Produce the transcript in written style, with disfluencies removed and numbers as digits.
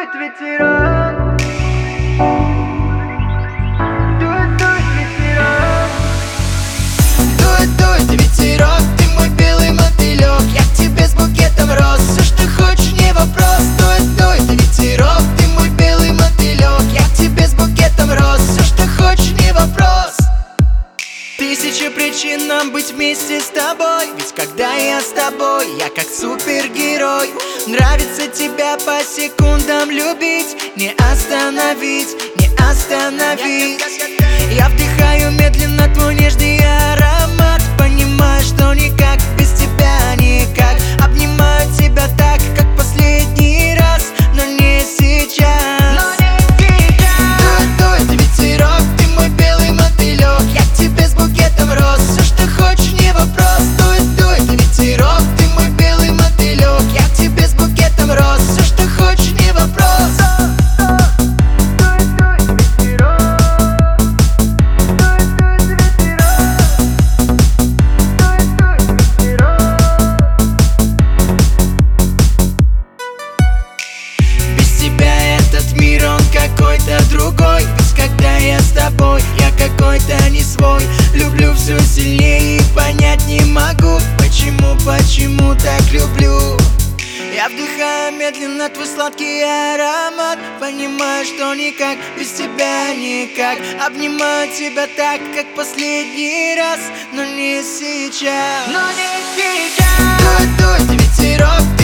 дует ветерок, дует ветерок. Дует ветерок, ты мой белый мотылек. Я к тебе с букетом роз, все, что хочешь, не вопрос. Дует ветерок, ты мой белый мотылек. Я к тебе с букетом роз, все, что хочешь, не вопрос. Тысячи причин нам быть вместе с тобой. Ведь когда я с тобой, я как супергерой. Нравится тебя по секундам любить, не остановить, не остановить. Я вдыхаю медленно твой нежный аромат, понимаю, что никак без тебя никак. Обнимаю тебя так, как последний раз, но не сейчас. Дует ветерок, ты мой белый мотылек. Я к тебе с букетом роз, все, что хочешь, не вопрос. Дует ветерок, ты мой белый мотылек. Я к тебе с букетом роз, все, что хочешь, не вопрос. Без тебя этот мир, он какой-то другой. Ведь когда я с тобой, я какой-то не свой. Люблю все сильнее и понять не могу, почему так люблю. Я вдыхаю медленно твой сладкий аромат, понимаю, что никак без тебя никак. Обнимаю тебя так, как последний раз, но не сейчас. Но не сейчас. Дует ветерок,